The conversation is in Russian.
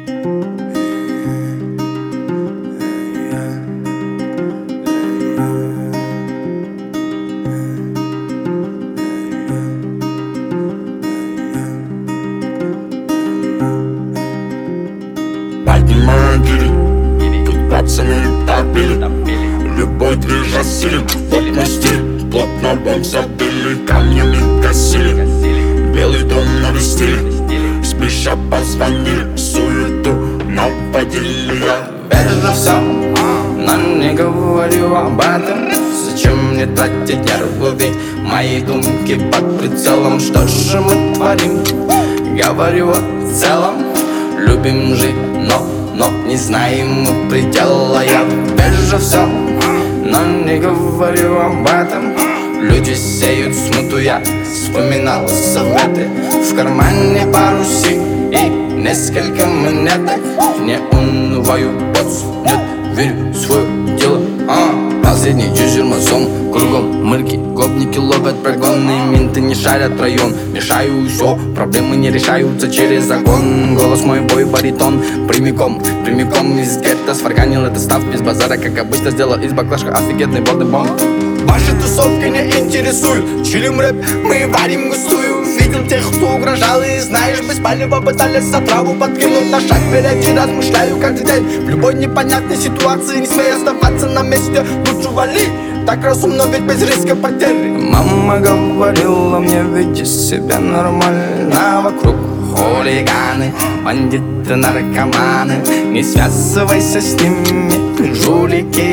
Поднимаю гири, тут пацаны топили. Любой движ осилит, вот мой стиль. Плотно бомб забили, камнями косили. Белый дом навестили, спища позвонили. Суету наводили. Я вижу все, но не говорю об этом. Зачем мне тратить нервы, ведь мои думки под прицелом. Что же мы творим? Говорю о целом. Любим жить, но не знаем мы предела. Я вижу все, но не говорю об этом. Люди сеют смуту, я вспоминал советы. В кармане пару сик и несколько монеток. Не унываю, нет, верю в свое дело. Последний дюжермазон, кругом мырки, гопники ловят прогонные, менты не шарят район. Мешаю все, проблемы не решаются через закон. Голос мой бой баритон, прямиком из гетто. Сварганил это став без базара, как обычно сделал из баклажка офигенный бодибомб. Ваши тусовки не интересуют, чилим рэп, мы варим густую. Видел тех, кто угрожал, и знаешь, мы спали, попытались за траву подкинуть на шаг впереди, размышляю каждый день. В любой непонятной ситуации не смей оставаться на месте, лучше вали, так разумно, ведь без риска потери. Мама говорила мне, веди себя нормально. Вокруг хулиганы, бандиты, наркоманы. Не связывайся с ними, жулики.